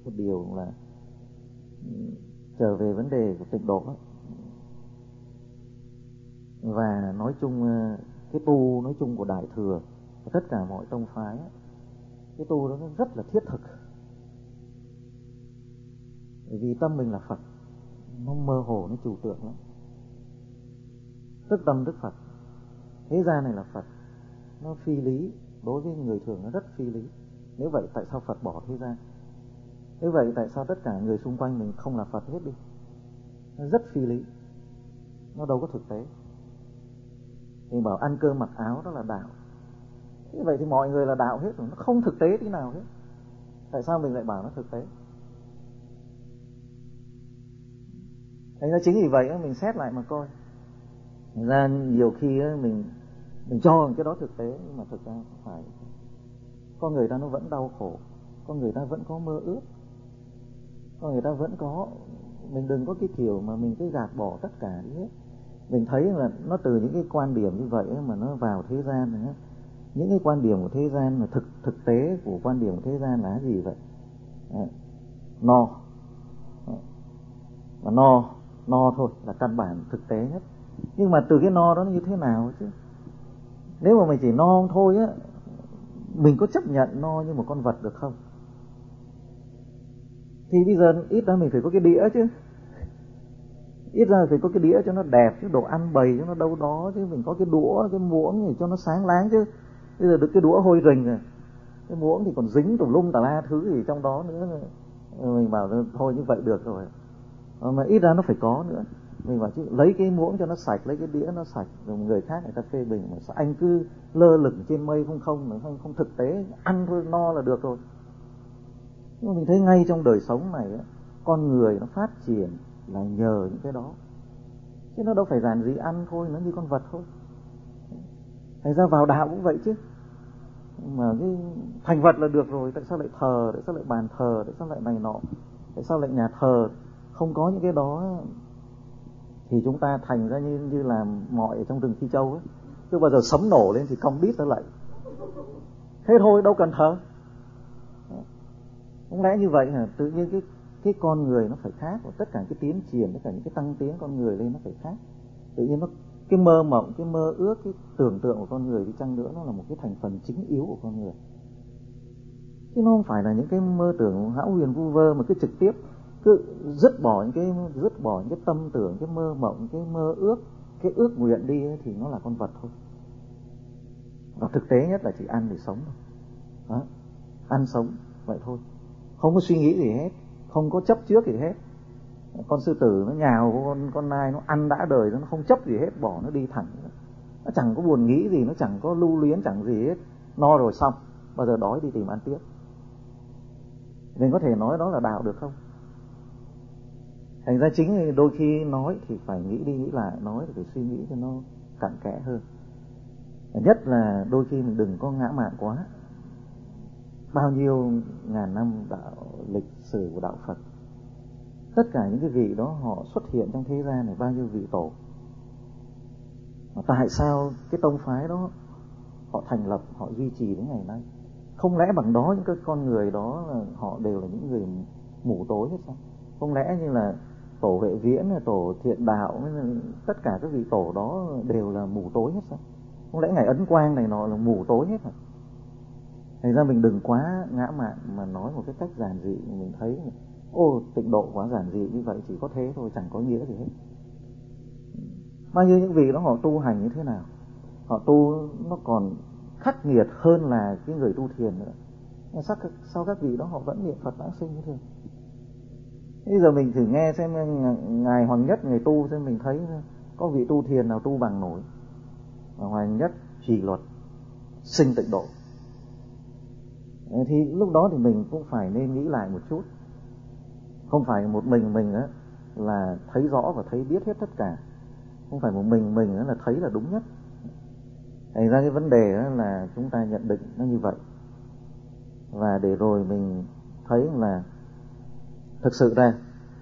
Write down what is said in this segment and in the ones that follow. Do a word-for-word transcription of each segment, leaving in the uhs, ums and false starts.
một điều là trở về vấn đề của tịnh độ đó. Và nói chung cái tu nói chung của Đại Thừa và tất cả mọi tông phái, cái tu đó nó rất là thiết thực. Bởi vì tâm mình là Phật, nó mơ hồ, nó trừu tượng lắm. Tức tâm tức Phật, thế gian này là Phật, nó phi lý, đối với người thường nó rất phi lý. Nếu vậy tại sao Phật bỏ thế gian? Nếu vậy tại sao tất cả người xung quanh mình không là Phật hết đi? Nó rất phi lý, nó đâu có thực tế. Mình bảo ăn cơm mặc áo đó là đạo, như vậy thì mọi người là đạo hết rồi, nó không thực tế tí nào hết. Tại sao mình lại bảo nó thực tế? Thành ra chính vì vậy mình xét lại mà coi. Thành ra nhiều khi mình mình cho cái đó thực tế, nhưng mà thực ra không phải. Con người ta nó vẫn đau khổ, con người ta vẫn có mơ ước, con người ta vẫn có. Mình đừng có cái kiểu mà mình cứ gạt bỏ tất cả đi hết. Mình thấy là nó từ những cái quan điểm như vậy mà nó vào thế gian này. Những cái quan điểm của thế gian là thực thực tế của quan điểm của thế gian là gì vậy? À, no, và no, no thôi là căn bản thực tế nhất. Nhưng mà từ cái no đó nó như thế nào chứ? Nếu mà mình chỉ no thôi á, mình có chấp nhận no như một con vật được không? Thì bây giờ ít ra mình phải có cái đĩa chứ. Ít ra phải có cái đĩa cho nó đẹp, chứ đồ ăn bày cho nó đâu đó, chứ mình có cái đũa, cái muỗng thì cho nó sáng láng chứ. Bây giờ được cái đũa hôi rình rồi, cái muỗng thì còn dính tùm lum tà la thứ gì trong đó nữa. Mình bảo thôi như vậy được rồi, mà ít ra nó phải có nữa. Mình bảo chứ lấy cái muỗng cho nó sạch, lấy cái đĩa nó sạch, rồi người khác người ta phê bình mà sao anh cứ lơ lửng trên mây không không không không thực tế, ăn thôi no là được rồi. Nhưng mà mình thấy ngay trong đời sống này con người nó phát triển là nhờ những cái đó, chứ nó đâu phải giản dị ăn thôi, nó như con vật thôi. Thành ra vào đạo cũng vậy chứ, mà cái thành vật là được rồi, tại sao lại thờ, tại sao lại bàn thờ, tại sao lại này nọ, tại sao lại nhà thờ? Không có những cái đó thì chúng ta thành ra như như là mọi ở trong rừng Phi Châu ấy, cứ bao giờ sấm nổ lên thì cong đít ra lạy, thế thôi, đâu cần thờ. Không lẽ như vậy hả? Tự nhiên cái cái con người nó phải khác, và tất cả cái tiến triển, tất cả những cái tăng tiến con người lên nó phải khác. Tự nhiên nó cái mơ mộng, cái mơ ước, cái tưởng tượng của con người đi chăng nữa, nó là một cái thành phần chính yếu của con người, chứ nó không phải là những cái mơ tưởng hão huyền vu vơ mà cứ trực tiếp cứ dứt bỏ những cái dứt bỏ những cái tâm tưởng, cái mơ mộng, cái mơ ước, cái ước nguyện đi ấy, thì nó là con vật thôi. Và thực tế nhất là chỉ ăn để sống thôi. Đó, ăn sống vậy thôi, không có suy nghĩ gì hết, không có chấp trước gì hết. Con sư tử nó nhào con con nai, nó ăn đã đời, nó không chấp gì hết, bỏ nó đi thẳng, nó chẳng có buồn nghĩ gì, nó chẳng có lưu luyến, chẳng gì hết, no rồi xong, bao giờ đói đi tìm ăn tiếp. Mình có thể nói đó là đạo được không? Thành ra chính đôi khi nói thì phải nghĩ đi nghĩ lại, nói thì phải suy nghĩ cho nó cặn kẽ hơn. Nhất là đôi khi mình đừng có ngã mạn quá. Bao nhiêu ngàn năm đạo lịch sử của đạo Phật, tất cả những cái vị đó họ xuất hiện trong thế gian này, bao nhiêu vị tổ. Tại sao cái tông phái đó họ thành lập, họ duy trì đến ngày nay? Không lẽ bằng đó những cái con người đó là họ đều là những người mù tối hết sao? Không lẽ như là tổ Huệ Viễn, tổ Thiện Đạo, tất cả các vị tổ đó đều là mù tối hết sao? Không lẽ ngày Ấn Quang này nó là mù tối hết hả? Thành ra mình đừng quá ngã mạn mà nói một cái cách giản dị. Mình thấy ô tịnh độ quá giản dị như vậy, chỉ có thế thôi, chẳng có nghĩa gì hết. Bao nhiêu những vị đó họ tu hành như thế nào, họ tu nó còn khắc nghiệt hơn là cái người tu thiền nữa. Sao, sao các vị đó họ vẫn niệm Phật vãng sinh như thường? Bây giờ mình thử nghe xem ngài Hoàng Nhất người tu xem, mình thấy có vị tu thiền nào tu bằng nổi. Hoàng Nhất trì luật sinh tịnh độ. Thì lúc đó thì mình cũng phải nên nghĩ lại một chút. Không phải một mình mình á là thấy rõ và thấy biết hết tất cả, không phải một mình mình á là thấy là đúng nhất. Thành ra cái vấn đề á là chúng ta nhận định nó như vậy, và để rồi mình thấy là thực sự ra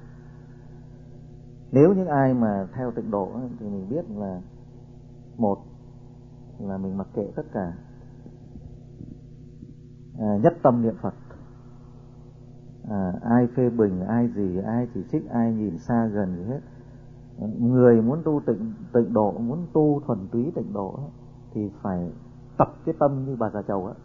nếu những ai mà theo tịnh độ á, thì mình biết là một là mình mặc kệ tất cả, à, nhất tâm niệm Phật, à, ai phê bình, ai gì, ai chỉ trích, ai nhìn xa gần gì hết. Người muốn tu tịnh tịnh độ, muốn tu thuần túy tịnh độ ấy, thì phải tập cái tâm như bà già Chầu á,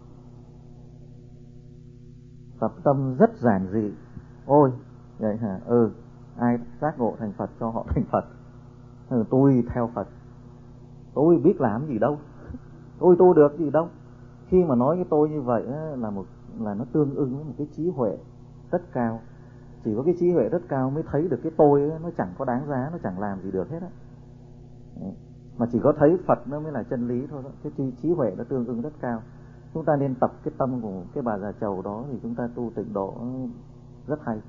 tập tâm rất giản dị. Ôi vậy hả? Ừ, ai giác ngộ thành Phật cho họ thành Phật. Ừ, tôi theo Phật, tôi biết làm gì đâu, tôi tu được gì đâu. Khi mà nói cái tôi như vậy á, là một là nó tương ưng với một cái trí huệ rất cao. Chỉ có cái trí huệ rất cao mới thấy được cái tôi ấy, nó chẳng có đáng giá, nó chẳng làm gì được hết á. Mà chỉ có thấy Phật nó mới là chân lý thôi đó. Cái trí, trí huệ nó tương ưng rất cao. Chúng ta nên tập cái tâm của cái bà già Chầu đó thì chúng ta tu tịnh độ rất hay.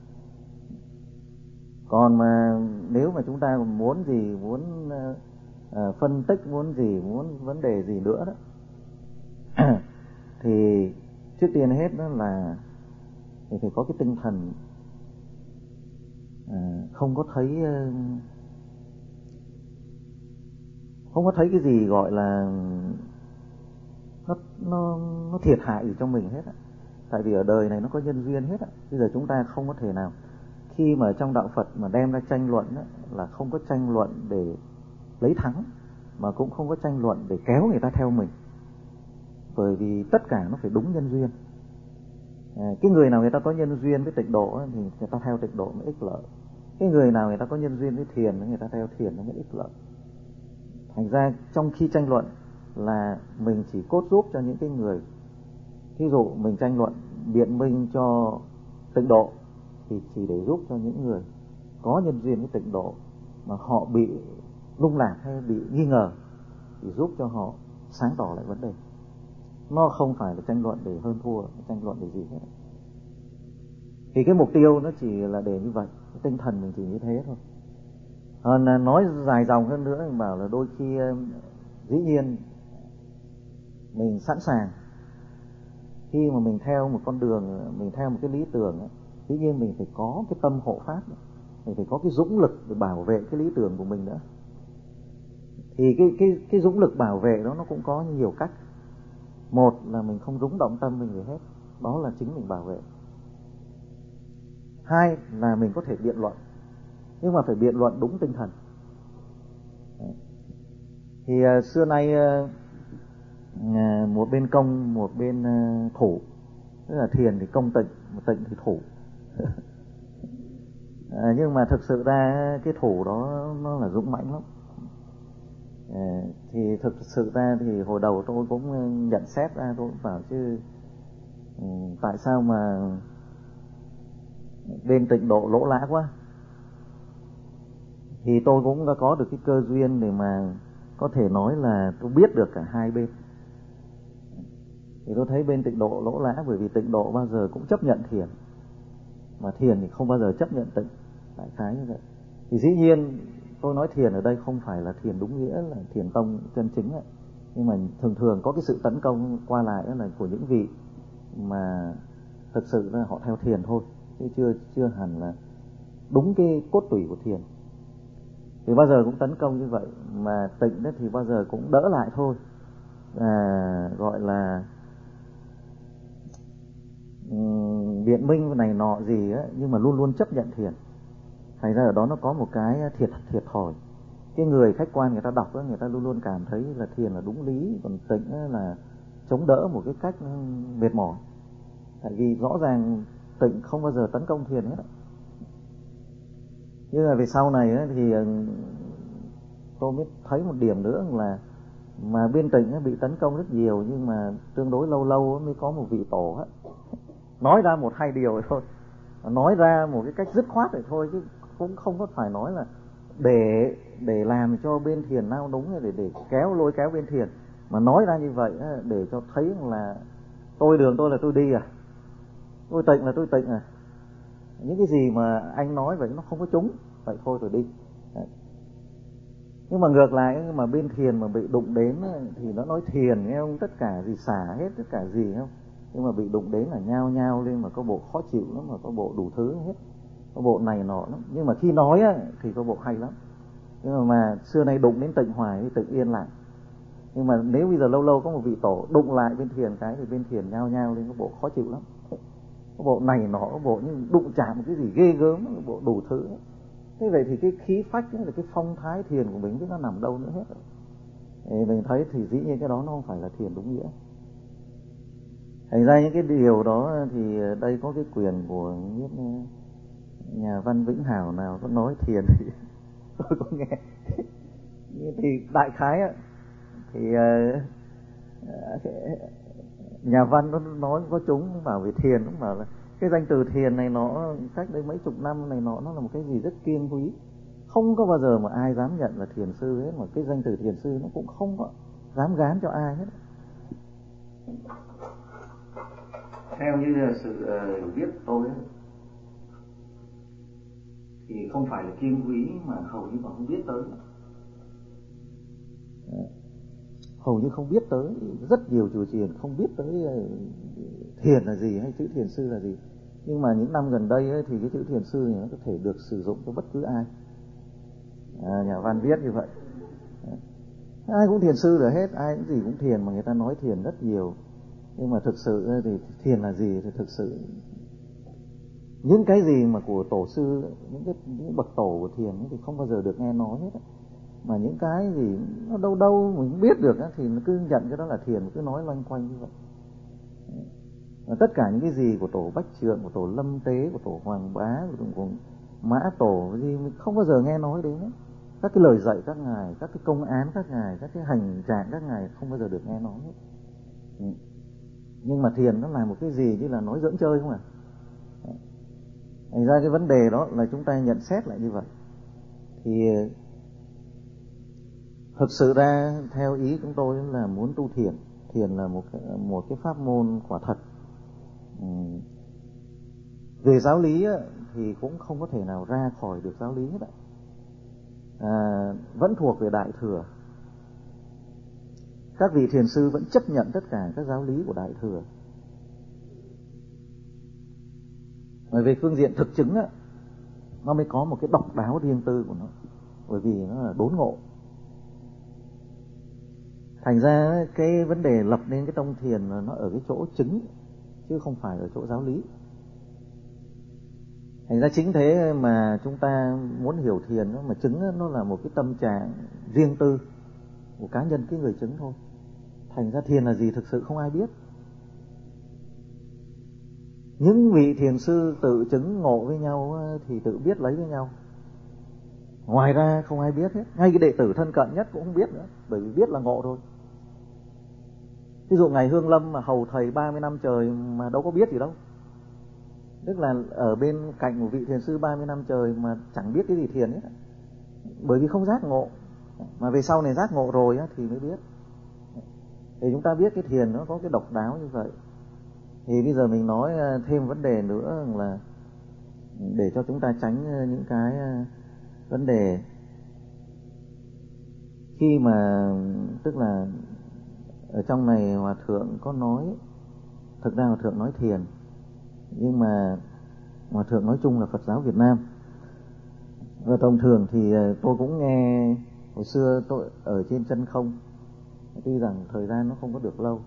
Còn mà nếu mà chúng ta muốn gì, muốn uh, phân tích, muốn gì, muốn vấn đề gì nữa đó thì trước tiên hết đó là thì phải có cái tinh thần uh, không có thấy uh, không có thấy cái gì gọi là nó nó nó thiệt hại gì trong mình hết á. Tại vì ở đời này nó có nhân duyên hết á. Bây giờ chúng ta không có thể nào khi mà trong đạo Phật mà đem ra tranh luận á, là không có tranh luận để lấy thắng, mà cũng không có tranh luận để kéo người ta theo mình. Bởi vì tất cả nó phải đúng nhân duyên. À, cái người nào người ta có nhân duyên với tịnh độ á, thì người ta theo tịnh độ mới ích lợi. Cái người nào người ta có nhân duyên với thiền, người ta theo thiền nó mới ích lợi. Thành ra trong khi tranh luận là mình chỉ cốt giúp cho những cái người, ví dụ mình tranh luận biện minh cho tịnh độ thì chỉ để giúp cho những người có nhân duyên với tịnh độ mà họ bị lung lạc hay bị nghi ngờ, thì giúp cho họ sáng tỏ lại vấn đề. Nó không phải là tranh luận để hơn thua, tranh luận để gì hết. Thì cái mục tiêu nó chỉ là để như vậy, cái tinh thần mình chỉ như thế thôi. Còn nói dài dòng hơn nữa, mình bảo là đôi khi dĩ nhiên mình sẵn sàng, khi mà mình theo một con đường, mình theo một cái lý tưởng, dĩ nhiên mình phải có cái tâm hộ pháp, mình phải có cái dũng lực để bảo vệ cái lý tưởng của mình nữa. Thì cái cái cái dũng lực bảo vệ đó nó cũng có nhiều cách. Một là mình không rúng động tâm mình gì hết, đó là chính mình bảo vệ. Hai là mình có thể biện luận, nhưng mà phải biện luận đúng tinh thần. Thì uh, xưa nay uh, uh, một bên công, một bên uh, thủ. Tức là thiền thì công tịnh, tịnh thì thủ. À, nhưng mà thực sự ra cái thủ đó nó là dũng mãnh lắm. À, thì thực sự ra thì hồi đầu tôi cũng nhận xét ra, tôi cũng bảo chứ um, tại sao mà bên tịnh độ lỗ lã quá. Thì tôi cũng đã có được cái cơ duyên để mà có thể nói là tôi biết được cả hai bên. Thì tôi thấy bên tịnh độ lỗ lã bởi vì tịnh độ bao giờ cũng chấp nhận thiền, mà thiền thì không bao giờ chấp nhận tịnh, đại khái như vậy. Thì dĩ nhiên tôi nói thiền ở đây không phải là thiền đúng nghĩa là thiền tông chân chính ấy. Nhưng mà thường thường có cái sự tấn công qua lại là của những vị mà thực sự là họ theo thiền thôi, chứ chưa chưa hẳn là đúng cái cốt tủy của thiền. Thì bao giờ cũng tấn công như vậy, mà tịnh thì bao giờ cũng đỡ lại thôi, à, gọi là um, biện minh này nọ gì á, nhưng mà luôn luôn chấp nhận thiền. Thành ra ở đó nó có một cái thiệt thiệt thòi. Cái người khách quan người ta đọc đó, người ta luôn luôn cảm thấy là thiền là đúng lý, còn tịnh là chống đỡ một cái cách mệt mỏi. Tại vì rõ ràng tịnh không bao giờ tấn công thiền hết. Nhưng mà về sau này ấy, thì tôi mới thấy một điểm nữa là mà bên tịnh bị tấn công rất nhiều, nhưng mà tương đối lâu lâu mới có một vị tổ ấy, nói ra một hai điều thôi, nói ra một cái cách dứt khoát vậy thôi, chứ cũng không có phải nói là để để làm cho bên thiền nào đúng, để để kéo lôi kéo bên thiền, mà nói ra như vậy để cho thấy là tôi đường tôi là tôi đi à, tôi tịnh là tôi tịnh à, những cái gì mà anh nói vậy nó không có trúng, vậy thôi rồi đi. Đấy. Nhưng mà ngược lại, mà bên thiền mà bị đụng đến thì nó nói thiền nghe không, tất cả gì xả hết, tất cả gì không, nhưng mà bị đụng đến là nhao nhao lên, mà có bộ khó chịu lắm, mà có bộ đủ thứ hết, có bộ này nọ lắm. Nhưng mà khi nói á, thì có bộ hay lắm. Nhưng mà, mà xưa nay đụng đến tịnh hoài thì tịnh yên lại. Nhưng mà nếu bây giờ lâu lâu có một vị tổ đụng lại bên thiền cái, thì bên thiền nhao nhao lên, có bộ khó chịu lắm, bộ này nọ, bộ như đụng chạm một cái gì ghê gớm, bộ đủ thứ. Thế vậy thì cái khí phách ấy, là cái phong thái thiền của mình, biết nó nằm đâu nữa hết rồi. Thì mình thấy thì dĩ nhiên cái đó nó không phải là thiền đúng nghĩa. Thành ra những cái điều đó thì đây có cái quyền của những nhà văn Vĩnh Hảo nào có nói thiền thì tôi có nghe. Thì đại khái thì nhà văn nó nói có chúng bảo về thiền, nó bảo là cái danh từ thiền này nó cách đây mấy chục năm này nó nó là một cái gì rất kiêng quý, không có bao giờ mà ai dám nhận là thiền sư hết, mà cái danh từ thiền sư nó cũng không có dám gán cho ai hết. Theo như là sự hiểu uh, biết tôi ấy, thì không phải là kiêng quý mà hầu như họ không biết tới. Hầu như không biết tới, rất nhiều chùa chiền không biết tới thiền là gì hay chữ thiền sư là gì. Nhưng mà những năm gần đây ấy, thì cái chữ thiền sư này nó có thể được sử dụng cho bất cứ ai. À, nhà văn viết như vậy. Ai cũng thiền sư rồi hết, ai cũng gì cũng thiền, mà người ta nói thiền rất nhiều. Nhưng mà thực sự thì thiền là gì thì thực sự những cái gì mà của tổ sư, những cái những bậc tổ của thiền thì không bao giờ được nghe nói hết. Mà những cái gì nó đâu đâu mình không biết được thì nó cứ nhận cái đó là thiền, cứ nói loanh quanh như vậy. Và tất cả những cái gì của tổ Bách Trượng, của tổ Lâm Tế, của tổ Hoàng Bá, của tổ Mã Tổ cái gì mình không bao giờ nghe nói đến. Các cái lời dạy các ngài, các cái công án các ngài, các cái hành trạng các ngài không bao giờ được nghe nói hết. Nhưng mà thiền nó là một cái gì như là nói giỡn chơi không à. Thành ra cái vấn đề đó là chúng ta nhận xét lại như vậy. Thì thực sự ra theo ý chúng tôi là muốn tu thiền. Thiền là một cái, một cái pháp môn quả thật. Về giáo lý thì cũng không có thể nào ra khỏi được giáo lý hết ạ. À, vẫn thuộc về Đại Thừa. Các vị thiền sư vẫn chấp nhận tất cả các giáo lý của Đại Thừa. Bởi về phương diện thực chứng á, nó mới có một cái độc đáo riêng tư của nó. Bởi vì nó là đốn ngộ. Thành ra cái vấn đề lập nên cái tông thiền nó ở cái chỗ chứng, chứ không phải ở chỗ giáo lý. Thành ra chính thế mà chúng ta muốn hiểu thiền, mà chứng nó là một cái tâm trạng riêng tư của cá nhân cái người chứng thôi. Thành ra thiền là gì thực sự không ai biết. Những vị thiền sư tự chứng ngộ với nhau thì tự biết lấy với nhau. Ngoài ra không ai biết hết. Ngay cái đệ tử thân cận nhất cũng không biết nữa, bởi vì biết là ngộ thôi. Ví dụ ngày Hương Lâm mà hầu thầy ba mươi năm trời mà đâu có biết gì đâu. Tức là ở bên cạnh một vị thiền sư ba mươi năm trời mà chẳng biết cái gì thiền hết. Bởi vì không giác ngộ. Mà về sau này giác ngộ rồi thì mới biết. Thì chúng ta biết cái thiền nó có cái độc đáo như vậy. Thì bây giờ mình nói thêm vấn đề nữa là để cho chúng ta tránh những cái vấn đề khi mà tức là ở trong này Hòa Thượng có nói, thực ra Hòa Thượng nói thiền, nhưng mà Hòa Thượng nói chung là Phật giáo Việt Nam. Và thông thường thì tôi cũng nghe hồi xưa tôi ở trên chân không, tuy rằng thời gian nó không có được lâu,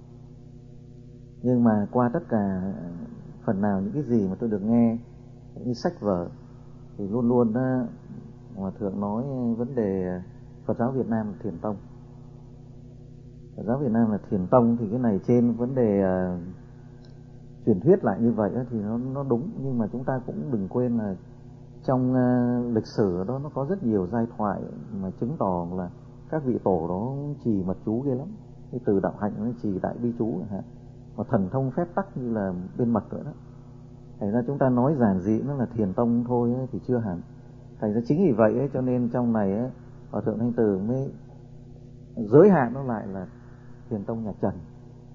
nhưng mà qua tất cả phần nào những cái gì mà tôi được nghe như sách vở thì luôn luôn đó, Hòa Thượng nói vấn đề Phật giáo Việt Nam là thiền tông. Phật giáo Việt Nam là thiền tông thì cái này trên vấn đề uh, truyền thuyết lại như vậy thì nó nó đúng, nhưng mà chúng ta cũng đừng quên là trong uh, lịch sử đó nó có rất nhiều giai thoại mà chứng tỏ là các vị tổ đó trì mật chú ghê lắm. Cái từ đạo hạnh nó trì đại bi chú hả? Và thần thông phép tắc như là bên mật nữa đó. Thành ra chúng ta nói giản dị nó là thiền tông thôi ấy, thì chưa hẳn. Thành ra chính vì vậy ấy, cho nên trong này ấy, Hòa Thượng Thanh Từ mới giới hạn nó lại là thiền tông nhà Trần.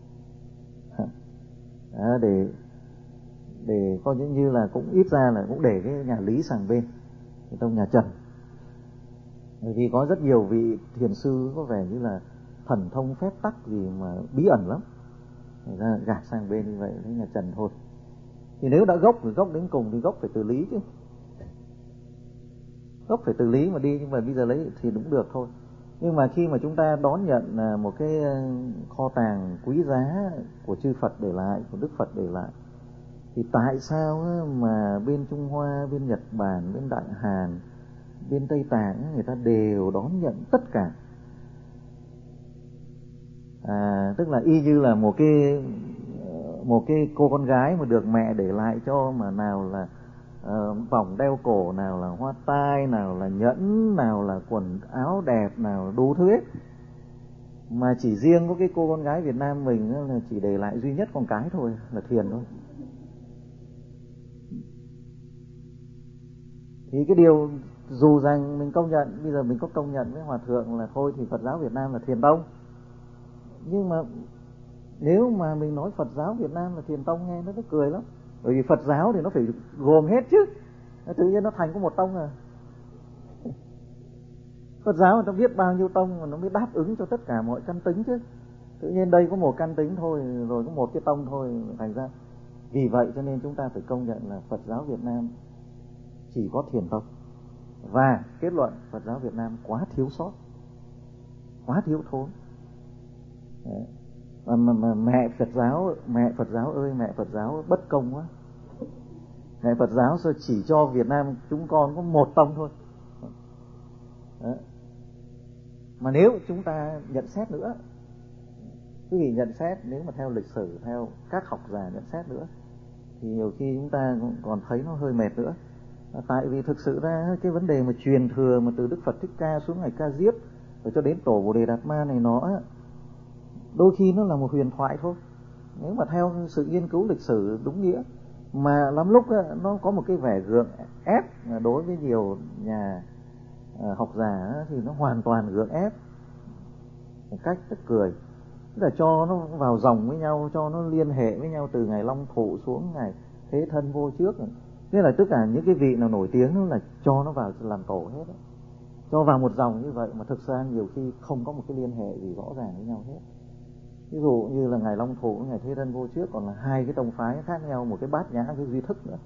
À, để để coi như, như là cũng ít ra là cũng để cái nhà Lý sang bên, thiền tông nhà Trần. Bởi vì có rất nhiều vị thiền sư có vẻ như là thần thông phép tắc gì mà bí ẩn lắm, người ta gạt sang bên như vậy với nhà Trần thôi. Thì nếu đã gốc thì gốc đến cùng thì gốc phải từ Lý chứ, gốc phải từ Lý mà đi, nhưng mà bây giờ lấy thì đúng được thôi. Nhưng mà khi mà chúng ta đón nhận một cái kho tàng quý giá của chư Phật để lại, của Đức Phật để lại, Thì tại sao mà bên Trung Hoa, bên Nhật Bản, bên Đại Hàn, bên Tây Tạng người ta đều đón nhận tất cả? À, tức là y như là một cái một cái cô con gái mà được mẹ để lại cho, mà nào là uh, vòng đeo cổ, nào là hoa tai, nào là nhẫn, nào là quần áo đẹp, nào là đủ thứ hết. Mà chỉ riêng có cái cô con gái Việt Nam mình là chỉ để lại duy nhất con cái thôi, là thiền thôi. Thì cái điều dù rằng mình công nhận, bây giờ mình có công nhận với Hòa Thượng là thôi thì Phật giáo Việt Nam là thiền tông, nhưng mà nếu mà mình nói Phật giáo Việt Nam là thiền tông nghe nó rất cười lắm. Bởi vì Phật giáo thì nó phải gồm hết chứ, tự nhiên nó thành có một tông à. Phật giáo nó biết bao nhiêu tông mà nó mới đáp ứng cho tất cả mọi căn tính chứ. Tự nhiên đây có một căn tính thôi, rồi có một cái tông thôi, thành ra vì vậy cho nên chúng ta phải công nhận là Phật giáo Việt Nam chỉ có thiền tông. Và kết luận Phật giáo Việt Nam quá thiếu sót, quá thiếu thốn. Đấy. Mà, mà, mà mẹ Phật giáo, mẹ Phật giáo ơi, mẹ Phật giáo bất công quá. Mẹ Phật giáo sao chỉ cho Việt Nam chúng con có một tông thôi. Đấy. Mà nếu chúng ta nhận xét nữa, quý vị nhận xét nếu mà theo lịch sử, theo các học giả nhận xét nữa, thì nhiều khi chúng ta còn thấy nó hơi mệt nữa. Tại vì thực sự ra cái vấn đề mà truyền thừa mà từ Đức Phật Thích Ca xuống ngày Ca Diếp rồi cho đến tổ Bồ Đề Đạt Ma này nó đôi khi nó là một huyền thoại thôi, nếu mà theo sự nghiên cứu lịch sử đúng nghĩa. Mà lắm lúc nó có một cái vẻ gượng ép đối với nhiều nhà học giả, thì nó hoàn toàn gượng ép một cách tức cười. Tức là cho nó vào dòng với nhau, cho nó liên hệ với nhau từ ngày Long Thụ xuống ngày Thế Thân Vô Trước. Thế là tất cả những cái vị nào nổi tiếng đó là cho nó vào làm tổ hết đó. Cho vào một dòng như vậy mà thực ra nhiều khi không có một cái liên hệ gì rõ ràng với nhau hết. Ví dụ như là ngày Long Thụ, ngày Thế Thân Vô Trước còn là hai cái tông phái khác nhau, một cái Bát Nhã, cái Duy Thức nữa.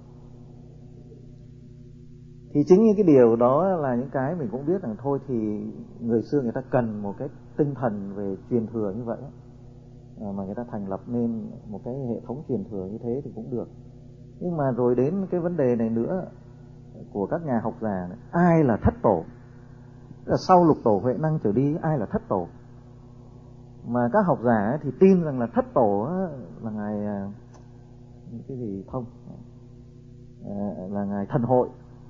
Thì chính những cái điều đó là những cái mình cũng biết rằng thôi thì người xưa người ta cần một cái tinh thần về truyền thừa như vậy đó, mà người ta thành lập nên một cái hệ thống truyền thừa như thế thì cũng được. Nhưng mà rồi đến cái vấn đề này nữa của các nhà học giả này, ai là thất tổ? Là sau Lục Tổ Huệ Năng trở đi ai là thất tổ? Mà các học giả thì tin rằng là thất tổ là ngài cái gì Thông, là ngài Thần Hội.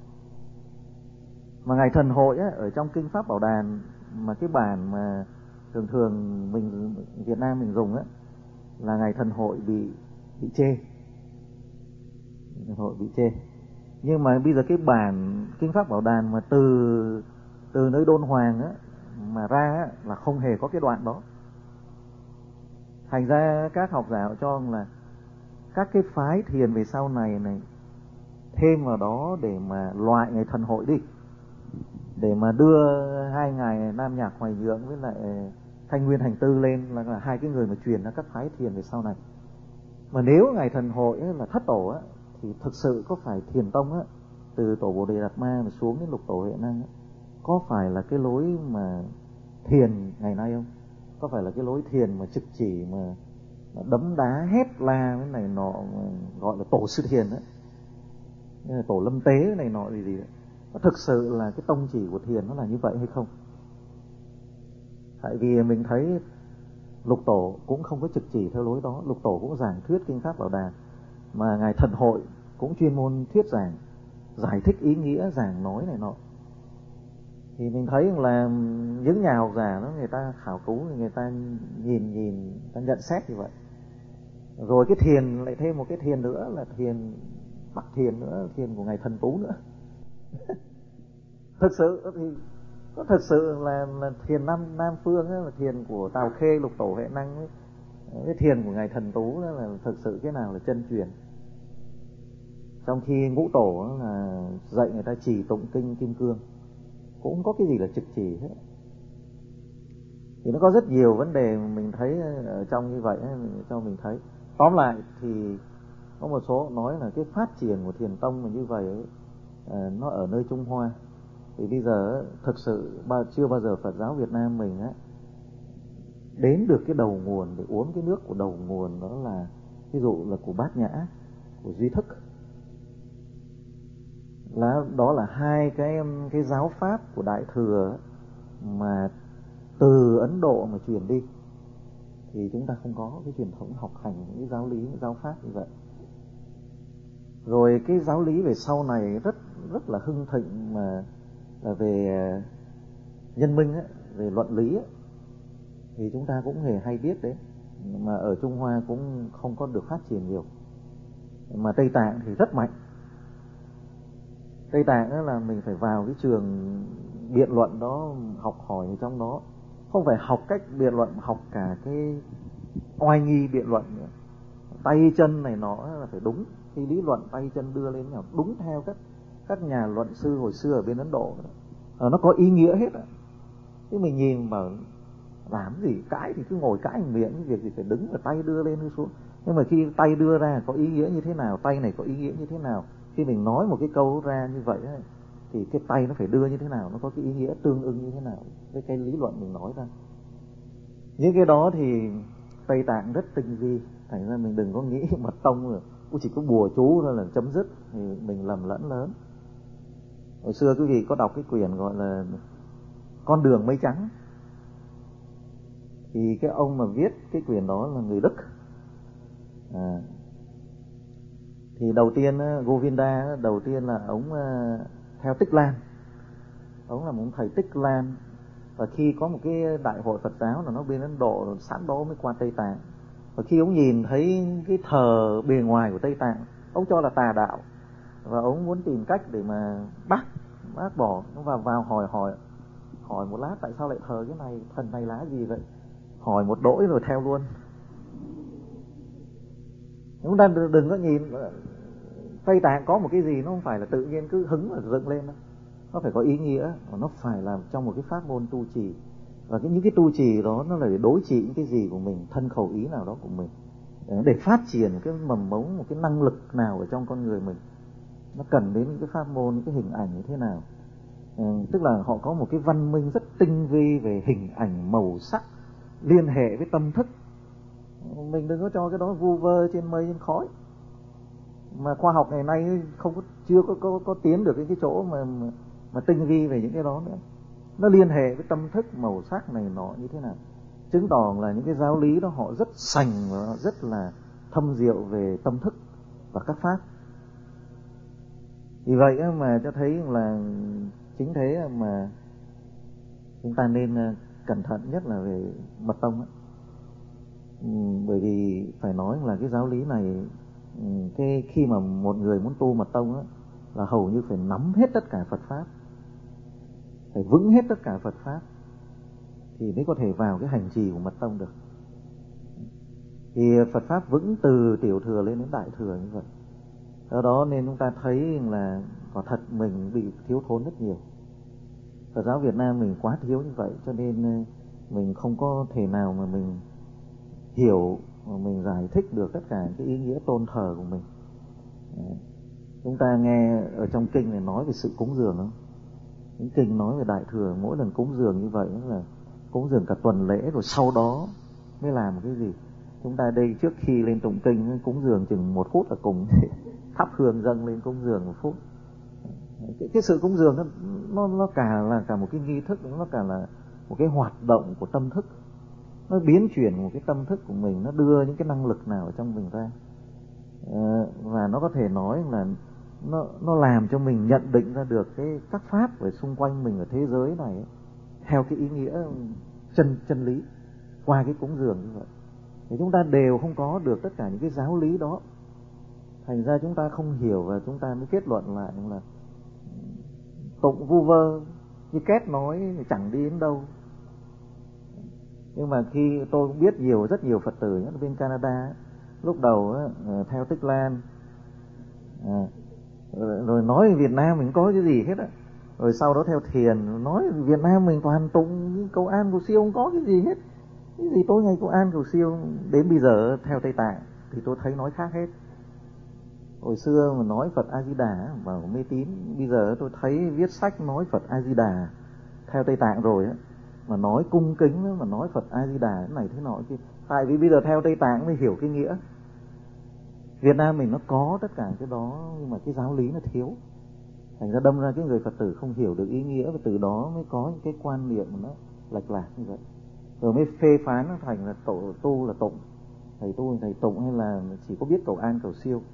Mà ngài Thần Hội á, ở trong kinh Pháp Bảo Đàn, mà cái bản mà thường thường mình Việt Nam mình dùng á, là ngài Thần Hội bị bị chê, Thần Hội bị chê. Nhưng mà bây giờ cái bản kinh Pháp Bảo Đàn mà từ từ nơi Đôn Hoàng á mà ra á, là không hề có cái đoạn đó. Thành ra các học giả cho là các cái phái thiền về sau này này thêm vào đó để mà loại ngài Thần Hội đi, để mà đưa hai ngài Nam Nhạc Hoài Nhượng với lại Thanh Nguyên Hành Tư lên là, là hai cái người mà truyền ra các phái thiền về sau này. Mà nếu ngài Thần Hội ấy là thất tổ á, thì thực sự có phải thiền tông á, từ tổ Bồ Đề Đạt Ma mà xuống đến Lục Tổ Huệ Năng á, có phải là cái lối mà thiền ngày nay không? Có phải là cái lối thiền mà trực chỉ mà, mà đấm đá hét la cái này nọ, gọi là tổ sư thiền á, tổ lâm tế này nọ gì gì đó. Thực sự là cái tông chỉ của thiền nó là như vậy hay không? Tại vì mình thấy Lục Tổ cũng không có trực chỉ theo lối đó. Lục Tổ cũng giảng thuyết kinh Pháp Bảo Đàn, mà ngài Thần Hội cũng chuyên môn thuyết giảng, giải thích ý nghĩa, giảng nói này nọ. Thì mình thấy là những nhà học giả đó, người ta khảo cứu, người ta nhìn nhìn, người ta nhận xét như vậy. Rồi cái thiền lại thêm một cái thiền nữa là thiền Bắc Thiền nữa, thiền của ngài Thần Tú nữa. Thực sự thì có thực sự là, là thiền Nam Nam Phương ấy, là thiền của Tào Khê, Lục Tổ Huệ Năng ấy. Cái thiền của ngài Thần Tú đó là thực sự cái nào là chân truyền. Trong khi Ngũ Tổ là dạy người ta chỉ tụng kinh Kim Cương, cũng không có cái gì là trực chỉ hết. Thì nó có rất nhiều vấn đề mình thấy ở trong như vậy, cho mình thấy. Tóm lại thì có một số nói là cái phát triển của thiền tông mà như vậy ấy, nó ở nơi Trung Hoa. Thì bây giờ thực sự chưa bao giờ Phật giáo Việt Nam mình á đến được cái đầu nguồn để uống cái nước của đầu nguồn, đó là ví dụ là của Bát Nhã, của duy thức. Là, đó là hai cái cái giáo pháp của Đại Thừa mà từ Ấn Độ mà truyền đi, thì chúng ta không có cái truyền thống học hành những cái giáo lý, những giáo pháp như vậy. Rồi cái giáo lý về sau này rất rất là hưng thịnh mà là về nhân minh ấy, về luận lý ấy, thì chúng ta cũng hề hay biết đấy, mà ở Trung Hoa cũng không có được phát triển nhiều. Mà Tây Tạng thì rất mạnh. Tây Tạng là mình phải vào cái trường biện luận đó, học hỏi ở trong đó. Không phải học cách biện luận, học cả cái oai nghi biện luận nữa. Tay chân này nó là phải đúng. Khi lý luận tay chân đưa lên nào đúng theo các các nhà luận sư hồi xưa ở bên Ấn Độ. Ờ, nó có ý nghĩa hết ạ. Thế mình nhìn mà làm gì cãi thì cứ ngồi cãi miệng, cái việc gì phải đứng và tay đưa lên xuống. Nhưng mà khi tay đưa ra có ý nghĩa như thế nào, tay này có ý nghĩa như thế nào, khi mình nói một cái câu ra như vậy ấy, thì cái tay nó phải đưa như thế nào, nó có cái ý nghĩa tương ưng như thế nào với cái lý luận mình nói ra. Những cái đó thì Tây Tạng rất tinh vi, thành ra mình đừng có nghĩ mật tông rồi cũng chỉ có bùa chú thôi là chấm dứt, thì mình lầm lẫn lớn. Hồi xưa quý vị có đọc cái quyển gọi là Con đường mây trắng, thì cái ông mà viết cái quyển đó là người Đức. À, thì đầu tiên Govinda đầu tiên là ông theo Tích Lan, ông là một thầy Tích Lan, và khi có một cái đại hội Phật giáo là nó bên Ấn Độ, sẵn đó mới qua Tây Tạng. Và khi ông nhìn thấy cái thờ bề ngoài của Tây Tạng, ông cho là tà đạo, và ông muốn tìm cách để mà bác bác bỏ. Nó vào vào hỏi hỏi hỏi một lát, tại sao lại thờ cái này, thần này là gì vậy? Hỏi một đỗi rồi theo luôn. Chúng ta đừng có nhìn Tây Tạng có một cái gì nó không phải là tự nhiên cứ hứng mà dựng lên đâu. Nó phải có ý nghĩa, và nó phải làm trong một cái pháp môn tu trì. Và cái, những cái tu trì đó nó là để đối trị những cái gì của mình, thân khẩu ý nào đó của mình, để phát triển cái mầm mống, một cái năng lực nào ở trong con người mình. Nó cần đến những cái pháp môn, những cái hình ảnh như thế nào. Ừ, tức là họ có một cái văn minh rất tinh vi về hình ảnh, màu sắc, liên hệ với tâm thức. Mình đừng có cho cái đó vu vơ trên mây trên khói. Mà khoa học ngày nay không có, chưa có, có, có tiến được cái, cái chỗ mà, mà mà tinh vi về những cái đó nữa. Nó liên hệ với tâm thức, màu sắc này nọ như thế nào, chứng tỏ là những cái giáo lý đó họ rất sành và rất là thâm diệu về tâm thức và các pháp. Vì vậy mà cho thấy là chính thế mà chúng ta nên cẩn thận nhất là về mật tông ấy. Ừ, bởi vì phải nói là cái giáo lý này, cái khi mà một người muốn tu mật tông ấy, là hầu như phải nắm hết tất cả Phật pháp, phải vững hết tất cả Phật pháp thì mới có thể vào cái hành trì của mật tông được. Thì Phật pháp vững từ tiểu thừa lên đến đại thừa như vậy. Do đó nên chúng ta thấy là quả thật mình bị thiếu thốn rất nhiều. Phật giáo Việt Nam mình quá thiếu như vậy, cho nên mình không có thể nào mà mình hiểu và mình giải thích được tất cả cái ý nghĩa tôn thờ của mình. Chúng ta nghe ở trong kinh này nói về sự cúng dường không? Những kinh nói về đại thừa, mỗi lần cúng dường như vậy là cúng dường cả tuần lễ, rồi sau đó mới làm cái gì. Chúng ta đây trước khi lên tụng kinh cúng dường chừng một phút là cùng thắp hương dâng lên cúng dường một phút. Cái, cái sự cúng dường nó, nó nó cả là cả một cái nghi thức, nó cả là một cái hoạt động của tâm thức. Nó biến chuyển một cái tâm thức của mình, nó đưa những cái năng lực nào ở trong mình ra. À, và nó có thể nói là nó nó làm cho mình nhận định ra được cái các pháp ở xung quanh mình ở thế giới này ấy, theo cái ý nghĩa chân chân lý qua cái cúng dường như vậy. Thì chúng ta đều không có được tất cả những cái giáo lý đó, thành ra chúng ta không hiểu, và chúng ta mới kết luận lại là tụng vu vơ như Két nói thì chẳng đi đến đâu. Nhưng mà khi tôi cũng biết nhiều rất nhiều Phật tử nhất bên Canada, lúc đầu theo Tích Lan, à, rồi nói Việt Nam mình có cái gì hết á, rồi sau đó theo Thiền nói Việt Nam mình toàn tụng cầu an cầu siêu, không có cái gì hết. Cái gì tối ngày cầu an cầu siêu. Đến bây giờ theo Tây Tạng thì tôi thấy nói khác hết. Hồi xưa mà nói Phật A Di Đà vào mê tín, bây giờ tôi thấy viết sách nói Phật A Di Đà theo Tây Tạng rồi á, mà nói cung kính, mà nói Phật A Di Đà thế này thế nọ kia. Tại vì bây giờ theo Tây Tạng mới hiểu cái nghĩa. Việt Nam mình nó có tất cả cái đó, nhưng mà cái giáo lý nó thiếu, thành ra đâm ra cái người Phật tử không hiểu được ý nghĩa, và từ đó mới có những cái quan niệm nó lệch lạc như vậy, rồi mới phê phán nó thành là tổ tu là tụng, thầy tu thầy tụng, hay là chỉ có biết cầu an cầu siêu.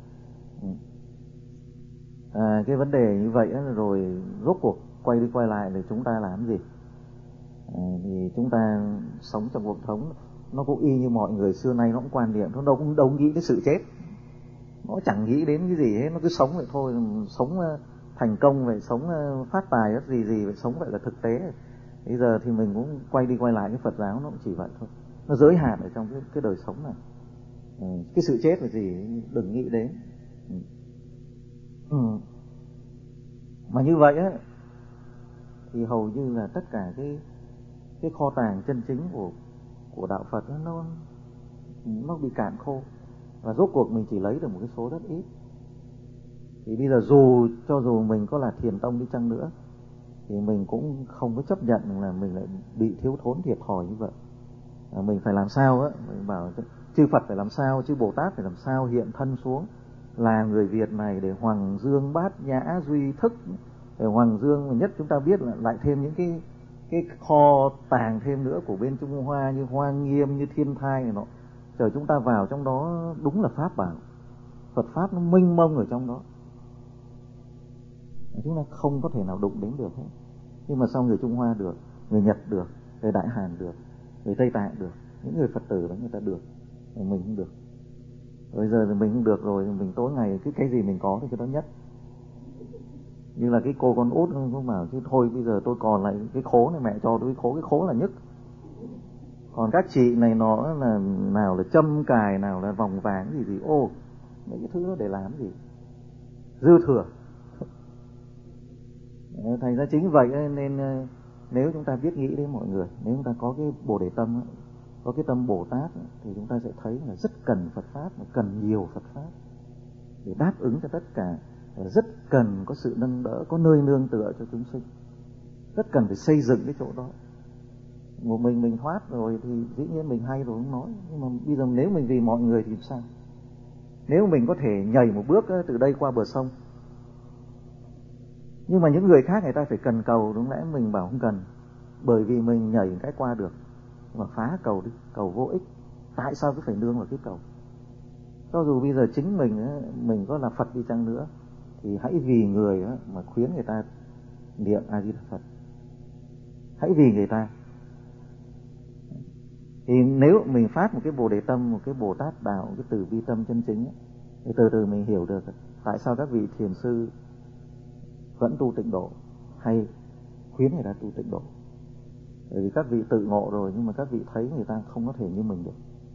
À, cái vấn đề như vậy đó, rồi rốt cuộc quay đi quay lại thì chúng ta làm gì? À, thì chúng ta sống trong cuộc sống nó cũng y như mọi người xưa nay, nó cũng quan niệm nó đâu cũng đâu nghĩ đến sự chết, nó chẳng nghĩ đến cái gì hết, nó cứ sống vậy thôi, sống thành công vậy, sống phát tài rất gì gì vậy, sống vậy là thực tế. Bây giờ thì mình cũng quay đi quay lại cái Phật giáo nó cũng chỉ vậy thôi, nó giới hạn ở trong cái, cái đời sống này. Ừ, cái sự chết là gì đừng nghĩ đến. Ừ. Ừ. Mà như vậy á thì hầu như là tất cả cái cái kho tàng chân chính của của đạo Phật đó, nó nó bị cạn khô, và rốt cuộc mình chỉ lấy được một cái số rất ít. Thì bây giờ dù cho dù mình có là thiền tông đi chăng nữa thì mình cũng không có chấp nhận là mình lại bị thiếu thốn thiệt thòi như vậy. À, mình phải làm sao á, mình bảo chư Phật phải làm sao, chư Bồ Tát phải làm sao hiện thân xuống là người Việt này để hoàng dương bát nhã duy thức, để hoàng dương. Mà nhất chúng ta biết là lại thêm những cái cái kho tàng thêm nữa của bên Trung Hoa như Hoa Nghiêm, như Thiên Thai này nọ. Chờ chúng ta vào trong đó đúng là pháp bảo, Phật pháp nó mênh mông ở trong đó, chúng ta không có thể nào đụng đến được hết. Nhưng mà sao người Trung Hoa được, người Nhật được, người Đại Hàn được, người Tây Tạng được, những người Phật tử đó người ta được, mình không được. Bây giờ thì mình không được rồi, mình tối ngày cứ cái gì mình có thì cái đó nhất. Như là cái cô con út cũng bảo chứ thôi bây giờ tôi còn lại cái khố này, mẹ cho tôi cái khố, cái khố là nhất. Còn các chị này nó là nào là châm cài, nào là vòng vàng gì gì, ô mấy cái thứ đó để làm gì, dư thừa. Thành ra chính vậy nên nếu chúng ta biết nghĩ đến mọi người, nếu chúng ta có cái Bồ Đề tâm, có cái tâm Bồ Tát thì chúng ta sẽ thấy là rất cần Phật pháp, cần nhiều Phật pháp để đáp ứng cho tất cả, rất cần có sự nâng đỡ, có nơi nương tựa cho chúng sinh, rất cần phải xây dựng cái chỗ đó. Một mình mình thoát rồi thì dĩ nhiên mình hay rồi không nói, nhưng mà bây giờ nếu mình vì mọi người thì sao? Nếu mình có thể nhảy một bước từ đây qua bờ sông, nhưng mà những người khác người ta phải cần cầu, đúng lẽ mình bảo không cần, bởi vì mình nhảy một cái qua được, mà phá cầu đi, cầu vô ích. Tại sao cứ phải nương vào cái cầu? Cho dù bây giờ chính mình mình có là Phật đi chăng nữa thì hãy vì người mà khuyến người ta niệm A Di Đà Phật, hãy vì người ta. Thì nếu mình phát một cái Bồ Đề tâm, một cái Bồ Tát đạo, cái từ bi tâm chân chính thì từ từ mình hiểu được tại sao các vị thiền sư vẫn tu tịnh độ hay khuyến người ta tu tịnh độ. Bởi vì các vị tự ngộ rồi, nhưng mà các vị thấy người ta không có thể như mình được.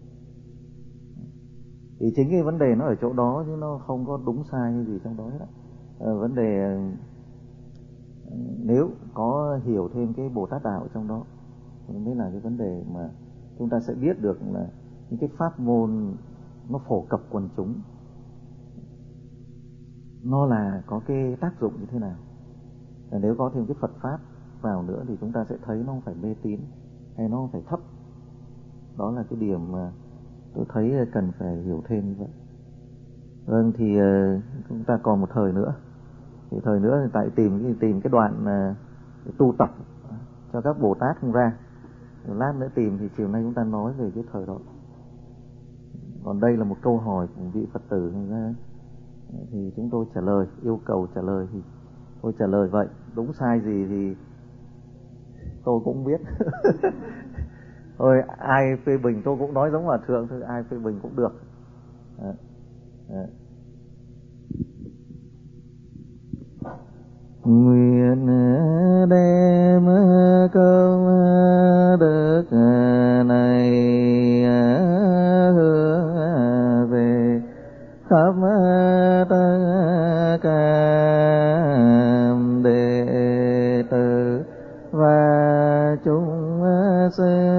Thì chính cái vấn đề nó ở chỗ đó, chứ nó không có đúng sai hay gì trong đó hết. À, vấn đề nếu có hiểu thêm cái Bồ Tát đạo trong đó mới là cái vấn đề mà chúng ta sẽ biết được là những cái pháp môn nó phổ cập quần chúng, nó là có cái tác dụng như thế nào. Và nếu có thêm cái Phật pháp vào nữa thì chúng ta sẽ thấy nó không phải mê tín hay nó không phải thấp. Đó là cái điểm mà tôi thấy cần phải hiểu thêm như vậy. Vâng, thì uh, chúng ta còn một thời nữa. Thì thời nữa thì tại tìm tìm cái đoạn uh, tu tập cho các Bồ Tát không ra. Lát nữa tìm thì chiều nay chúng ta nói về cái thời đó. Còn đây là một câu hỏi của vị Phật tử ra, thì chúng tôi trả lời, yêu cầu trả lời thì tôi trả lời vậy. Đúng sai gì thì tôi cũng biết. Thôi ai phê bình tôi cũng nói giống Hòa Thượng thôi, ai phê bình cũng được. À, à. Nguyện đem công đức này hướng về khắp tất cả đệ tử và chúng sinh